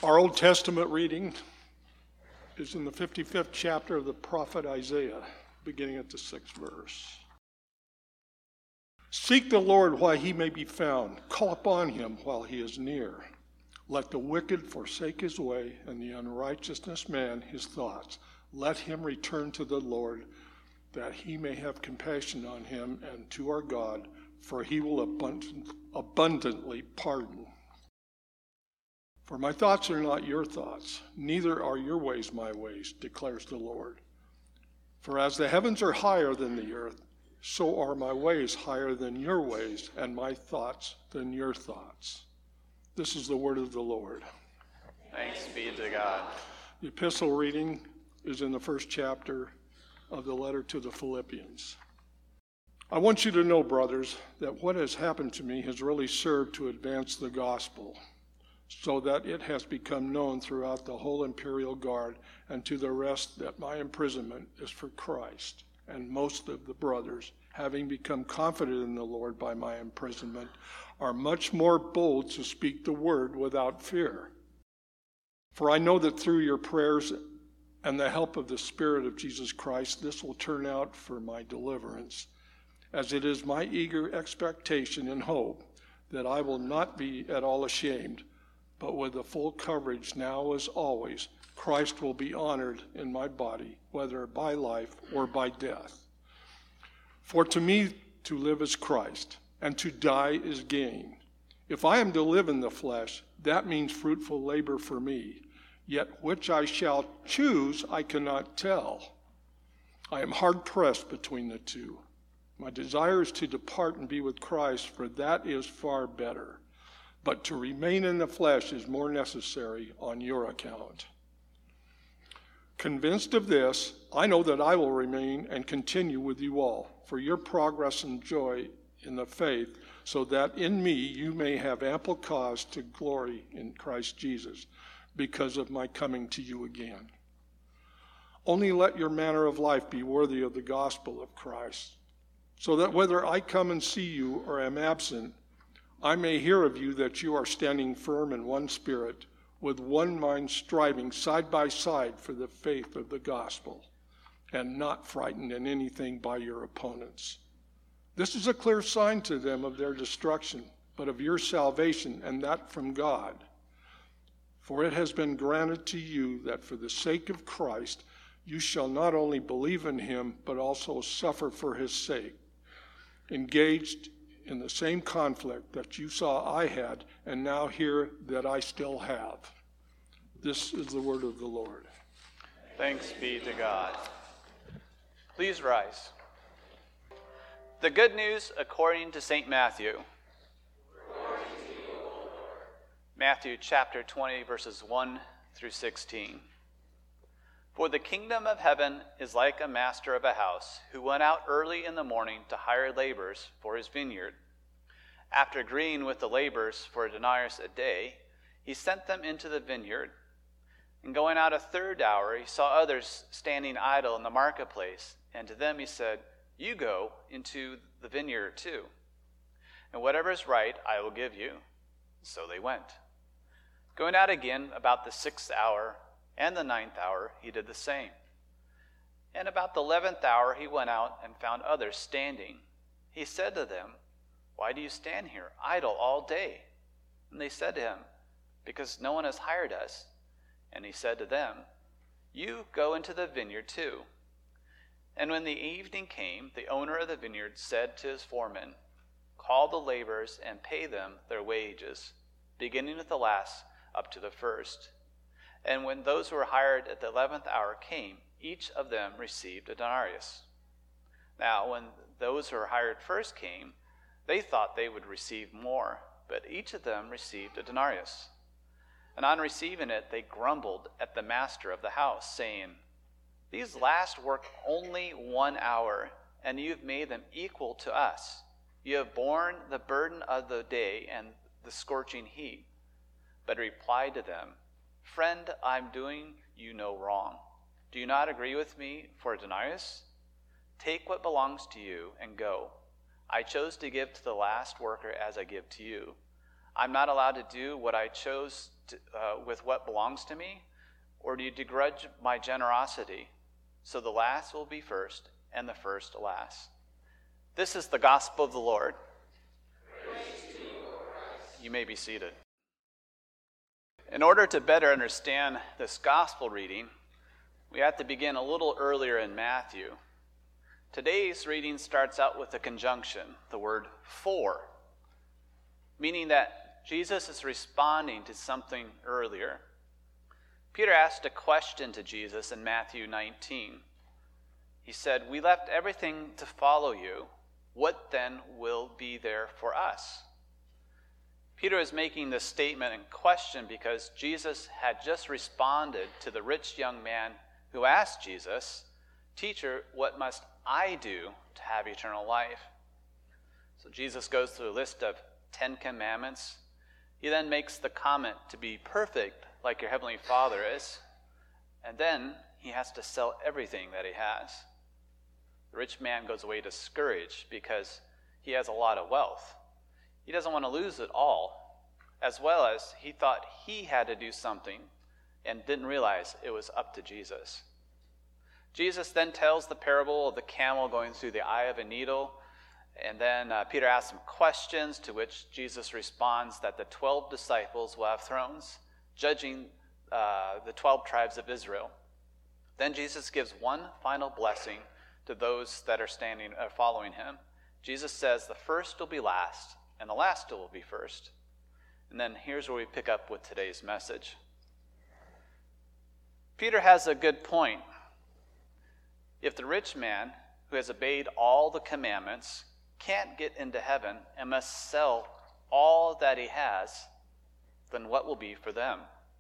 Our Old Testament reading is in the 55th chapter of the prophet Isaiah, beginning at the 6th verse. Seek the Lord while he may be found. Call upon him while he is near. Let the wicked forsake his way, and the unrighteous man his thoughts. Let him return to the Lord, that he may have compassion on him, and to our God, for he will abundantly pardon. For my thoughts are not your thoughts, neither are your ways my ways, declares the Lord. For as the heavens are higher than the earth, so are my ways higher than your ways, and my thoughts than your thoughts. This is the word of the Lord. Thanks be to God. The epistle reading is in the first chapter of the letter to the Philippians. I want you to know, brothers, that what has happened to me has really served to advance the gospel, so that it has become known throughout the whole imperial guard and to the rest that my imprisonment is for Christ. And most of the brothers, having become confident in the Lord by my imprisonment, are much more bold to speak the word without fear. For I know that through your prayers and the help of the Spirit of Jesus Christ, this will turn out for my deliverance, as it is my eager expectation and hope that I will not be at all ashamed, but with the full coverage now as always, Christ will be honored in my body, whether by life or by death. For to me to live is Christ, and to die is gain. If I am to live in the flesh, that means fruitful labor for me, yet which I shall choose I cannot tell. I am hard pressed between the two. My desire is to depart and be with Christ, for that is far better. But to remain in the flesh is more necessary on your account. Convinced of this, I know that I will remain and continue with you all for your progress and joy in the faith, so that in me you may have ample cause to glory in Christ Jesus because of my coming to you again. Only let your manner of life be worthy of the gospel of Christ, so that whether I come and see you or am absent, I may hear of you that you are standing firm in one spirit, with one mind striving side by side for the faith of the gospel, and not frightened in anything by your opponents. This is a clear sign to them of their destruction, but of your salvation, and that from God. For it has been granted to you that for the sake of Christ you shall not only believe in him, but also suffer for his sake, engaged in the same conflict that you saw I had, and now hear that I still have. This is the word of the Lord. Thanks be to God. Please rise. The good news according to St. Matthew. Matthew chapter 20, verses 1 through 16. For the kingdom of heaven is like a master of a house who went out early in the morning to hire laborers for his vineyard. After agreeing with the laborers for a denarius a day, he sent them into the vineyard. And going out a third hour, he saw others standing idle in the marketplace, and to them he said, You go into the vineyard too, and whatever is right I will give you. So they went. Going out again about the 6th hour and the 9th hour, he did the same. And about the 11th hour he went out and found others standing. He said to them, Why do you stand here idle all day? And they said to him, Because no one has hired us. And he said to them, You go into the vineyard too. And when the evening came, the owner of the vineyard said to his foreman, Call the laborers and pay them their wages, beginning with the last up to the first. And when those who were hired at the 11th hour came, each of them received a denarius. Now when those who were hired first came, they thought they would receive more, but each of them received a denarius. And on receiving it, they grumbled at the master of the house, saying, These last work only 1 hour, and you've made them equal to us. You have borne the burden of the day and the scorching heat. But he replied to them, Friend, I'm doing you no wrong. Do you not agree with me for a denarius? Take what belongs to you and go. I chose to give to the last worker as I give to you. I'm not allowed to do what I chose with what belongs to me? Or do you begrudge my generosity? So the last will be first, and the first last. This is the gospel of the Lord. Praise to you, O Christ. You may be seated. In order to better understand this gospel reading, we have to begin a little earlier in Matthew. Today's reading starts out with a conjunction, the word for, meaning that Jesus is responding to something earlier. Peter asked a question to Jesus in Matthew 19. He said, "We left everything to follow you. What then will be there for us?" Peter is making this statement in question because Jesus had just responded to the rich young man who asked Jesus, "Teacher, what must I do to have eternal life?" So Jesus goes through a list of 10 commandments. He then makes the comment to be perfect like your heavenly Father is, and then he has to sell everything that he has. The rich man goes away discouraged because he has a lot of wealth. He doesn't want to lose it all, as well as he thought he had to do something and didn't realize it was up to Jesus. Jesus then tells the parable of the camel going through the eye of a needle, and then Peter asks some questions, to which Jesus responds that the 12 disciples will have thrones, judging the 12 tribes of Israel. Then Jesus gives one final blessing to those that are following him. Jesus says the first will be last, and the last will be first. And then here's where we pick up with today's message. Peter has a good point. If the rich man who has obeyed all the commandments can't get into heaven and must sell all that he has, then what will be for them?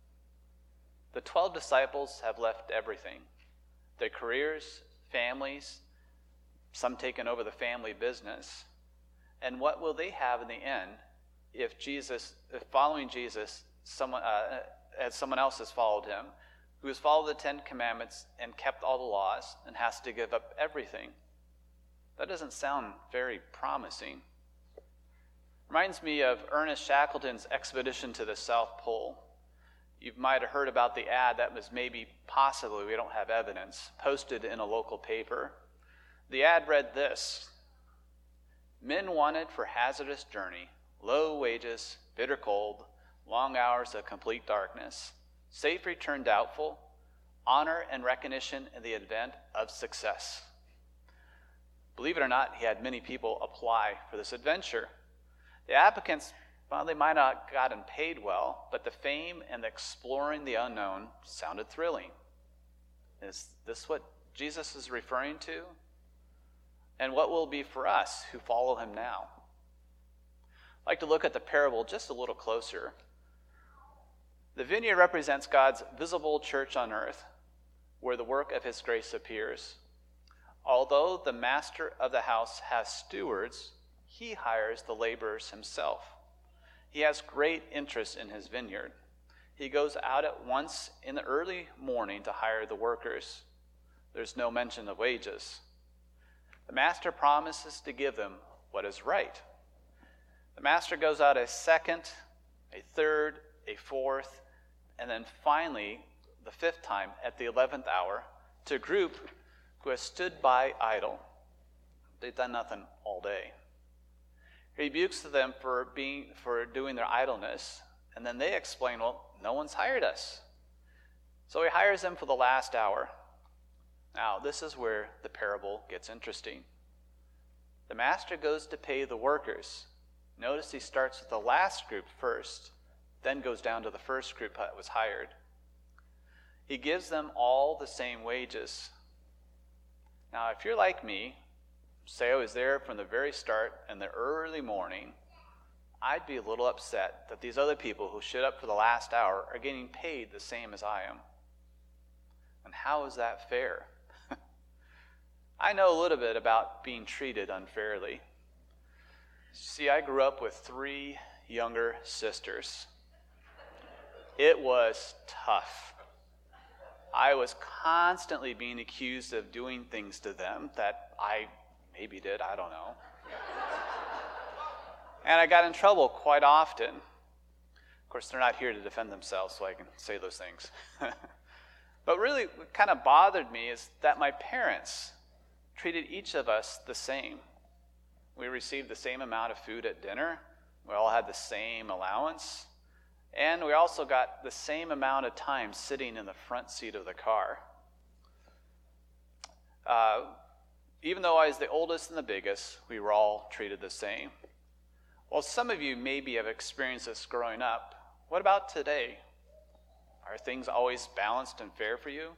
The 12 disciples have left everything. Their careers, families, some taken over the family business. And what will they have in the end if following Jesus, as someone else has followed him, who has followed the 10 commandments and kept all the laws and has to give up everything? That doesn't sound very promising. Reminds me of Ernest Shackleton's expedition to the South Pole. You might have heard about the ad that was possibly, we don't have evidence, posted in a local paper. The ad read this: "Men wanted for hazardous journey, low wages, bitter cold, long hours of complete darkness, safe return doubtful, honor and recognition in the event of success." Believe it or not, he had many people apply for this adventure. The applicants, well, they might not have gotten paid well, but the fame and the exploring the unknown sounded thrilling. Is this what Jesus is referring to? And what will it be for us who follow him now? I'd like to look at the parable just a little closer. The vineyard represents God's visible church on earth, where the work of his grace appears. Although the master of the house has stewards, he hires the laborers himself. He has great interest in his vineyard. He goes out at once in the early morning to hire the workers. There's no mention of wages. The master promises to give them what is right. The master goes out a second, a third, a fourth, and then finally, the fifth time, at the 11th hour, to a group who has stood by idle. They've done nothing all day. He rebukes them for doing their idleness, and then they explain, well, no one's hired us. So he hires them for the last hour. Now, this is where the parable gets interesting. The master goes to pay the workers. Notice he starts with the last group first, then goes down to the first group that was hired. He gives them all the same wages. Now, if you're like me, say I was there from the very start in the early morning, I'd be a little upset that these other people who showed up for the last hour are getting paid the same as I am. And how is that fair? I know a little bit about being treated unfairly. See, I grew up with 3 younger sisters. It was tough. I was constantly being accused of doing things to them that I maybe did, I don't know. And I got in trouble quite often. Of course, they're not here to defend themselves, so I can say those things. But really, what kind of bothered me is that my parents treated each of us the same. We received the same amount of food at dinner. We all had the same allowance. And we also got the same amount of time sitting in the front seat of the car. Even though I was the oldest and the biggest, we were all treated the same. Well, some of you maybe have experienced this growing up. What about today? Are things always balanced and fair for you?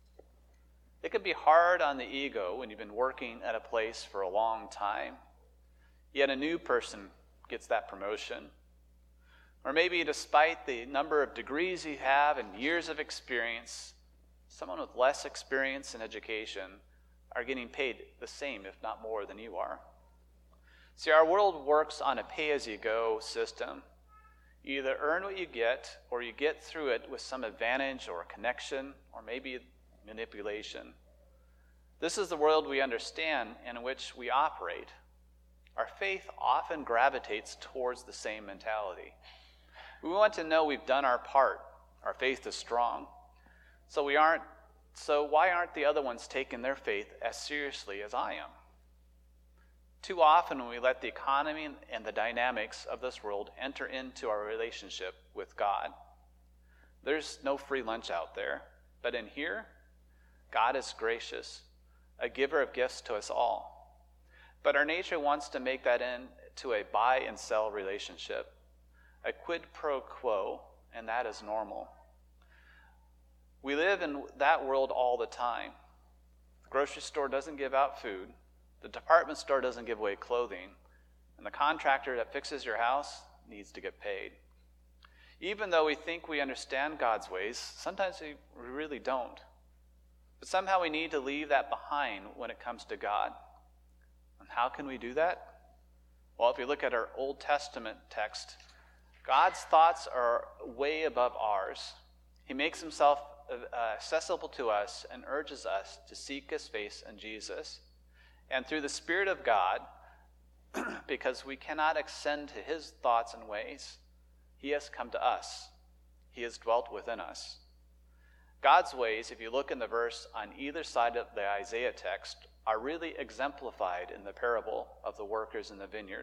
It can be hard on the ego when you've been working at a place for a long time, yet a new person gets that promotion. Or maybe despite the number of degrees you have and years of experience, someone with less experience in education are getting paid the same, if not more, than you are. See, our world works on a pay-as-you-go system. You either earn what you get, or you get through it with some advantage or connection, or maybe manipulation. This is the world we understand and in which we operate. Our faith often gravitates towards the same mentality. We want to know we've done our part. Our faith is strong. So why aren't the other ones taking their faith as seriously as I am? Too often we let the economy and the dynamics of this world enter into our relationship with God. There's no free lunch out there, but in here, God is gracious, a giver of gifts to us all. But our nature wants to make that into a buy and sell relationship, a quid pro quo, and that is normal. We live in that world all the time. The grocery store doesn't give out food. The department store doesn't give away clothing. And the contractor that fixes your house needs to get paid. Even though we think we understand God's ways, sometimes we really don't. But somehow we need to leave that behind when it comes to God. And how can we do that? Well, if you look at our Old Testament text, God's thoughts are way above ours. He makes himself accessible to us and urges us to seek his face in Jesus. And through the Spirit of God, because we cannot ascend to his thoughts and ways, he has come to us. He has dwelt within us. God's ways, if you look in the verse on either side of the Isaiah text, are really exemplified in the parable of the workers in the vineyard.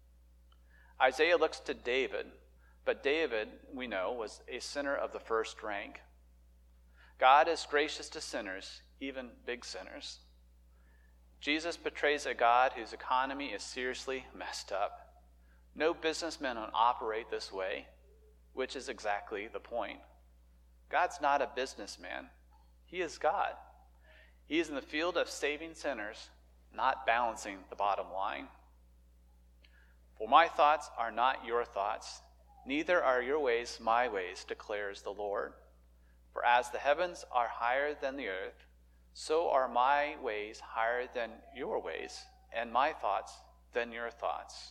Isaiah looks to David, but David, we know, was a sinner of the first rank. God is gracious to sinners, even big sinners. Jesus portrays a God whose economy is seriously messed up. No businessmen operate this way, which is exactly the point. God's not a businessman. He is God. He is in the field of saving sinners, not balancing the bottom line. For my thoughts are not your thoughts, neither are your ways my ways, declares the Lord. For as the heavens are higher than the earth, so are my ways higher than your ways, and my thoughts than your thoughts.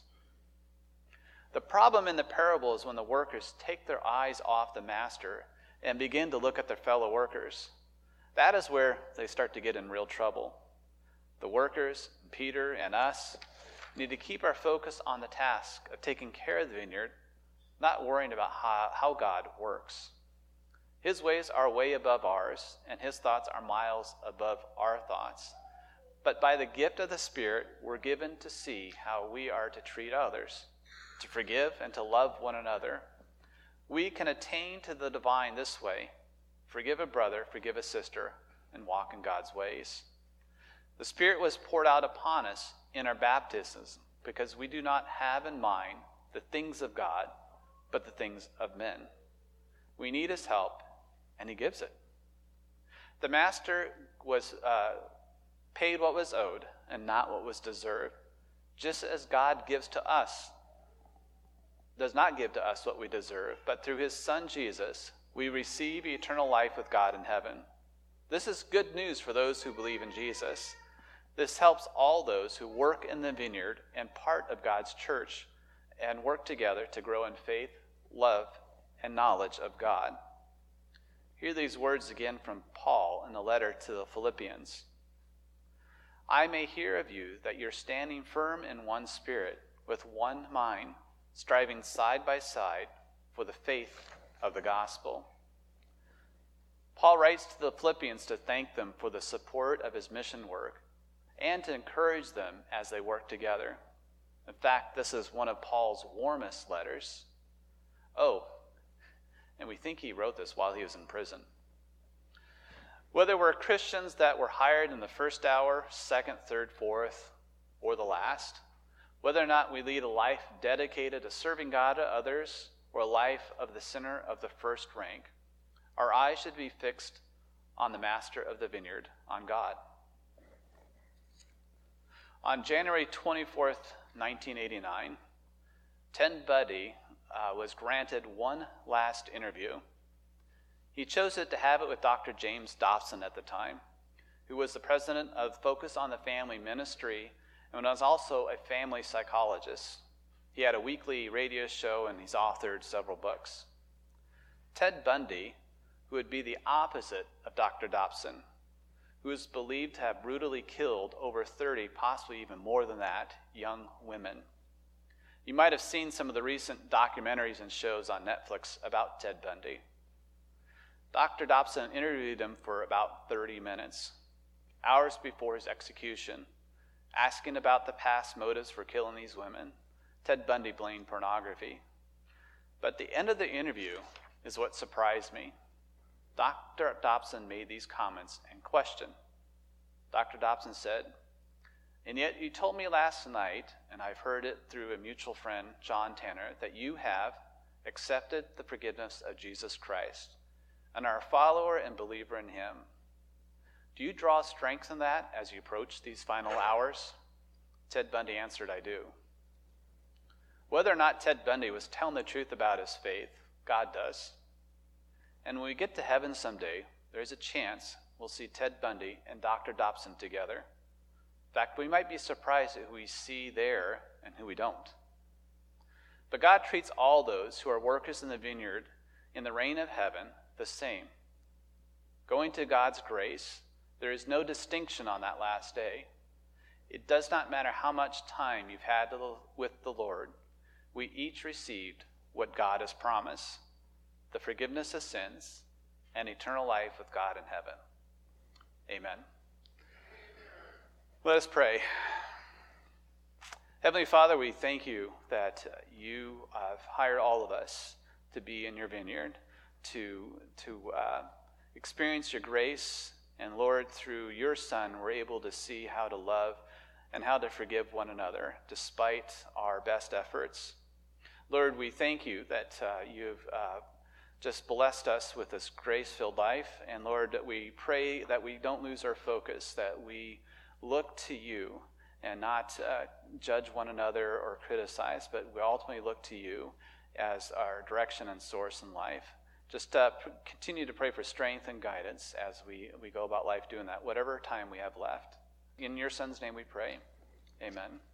The problem in the parable is when the workers take their eyes off the master and begin to look at their fellow workers. That is where they start to get in real trouble. The workers, Peter and us, need to keep our focus on the task of taking care of the vineyard, not worrying about how God works. His ways are way above ours, and his thoughts are miles above our thoughts. But by the gift of the Spirit, we're given to see how we are to treat others, to forgive and to love one another. We can attain to the divine this way: forgive a brother, forgive a sister, and walk in God's ways. The Spirit was poured out upon us in our baptisms because we do not have in mind the things of God, but the things of men. We need his help, and he gives it. The master was paid what was owed and not what was deserved, just as God does not give to us what we deserve, but through his Son Jesus, we receive eternal life with God in heaven. This is good news for those who believe in Jesus. This helps all those who work in the vineyard and part of God's church and work together to grow in faith, love, and knowledge of God. Hear these words again from Paul in the letter to the Philippians. I may hear of you that you're standing firm in one spirit, with one mind, striving side by side for the faith of the gospel. Paul writes to the Philippians to thank them for the support of his mission work and to encourage them as they work together. In fact, this is one of Paul's warmest letters. Oh, and we think he wrote this while he was in prison. Whether we're Christians that were hired in the first hour, second, third, fourth, or the last, whether or not we lead a life dedicated to serving God to others or a life of the sinner of the first rank, our eyes should be fixed on the master of the vineyard, on God. On January 24th, 1989, Ted Bundy was granted one last interview. He chose to have it with Dr. James Dobson at the time, who was the president of Focus on the Family Ministry and was also a family psychologist. He had a weekly radio show and he's authored several books. Ted Bundy, who would be the opposite of Dr. Dobson, who is believed to have brutally killed over 30, possibly even more than that, young women. You might have seen some of the recent documentaries and shows on Netflix about Ted Bundy. Dr. Dobson interviewed him for about 30 minutes, hours before his execution, asking about the past motives for killing these women. Ted Bundy blamed pornography. But the end of the interview is what surprised me. Dr. Dobson made these comments and questioned. Dr. Dobson said, "And yet you told me last night, and I've heard it through a mutual friend, John Tanner, that you have accepted the forgiveness of Jesus Christ and are a follower and believer in him. Do you draw strength in that as you approach these final hours?" Ted Bundy answered, "I do." Whether or not Ted Bundy was telling the truth about his faith, God does. And when we get to heaven someday, there's a chance we'll see Ted Bundy and Dr. Dobson together. In fact, we might be surprised at who we see there and who we don't. But God treats all those who are workers in the vineyard in the reign of heaven the same. Going to God's grace, there is no distinction on that last day. It does not matter how much time you've had with the Lord. We each received what God has promised: the forgiveness of sins and eternal life with God in heaven. Amen. Let us pray. Heavenly Father, we thank you that you have hired all of us to be in your vineyard, to experience your grace. And Lord, through your Son, we're able to see how to love and how to forgive one another despite our best efforts. Lord, we thank you that you've just blessed us with this grace-filled life. And Lord, that we pray that we don't lose our focus, that we look to you and not judge one another or criticize, but we ultimately look to you as our direction and source in life. Just continue to pray for strength and guidance as we go about life doing that, whatever time we have left. In your Son's name we pray. Amen.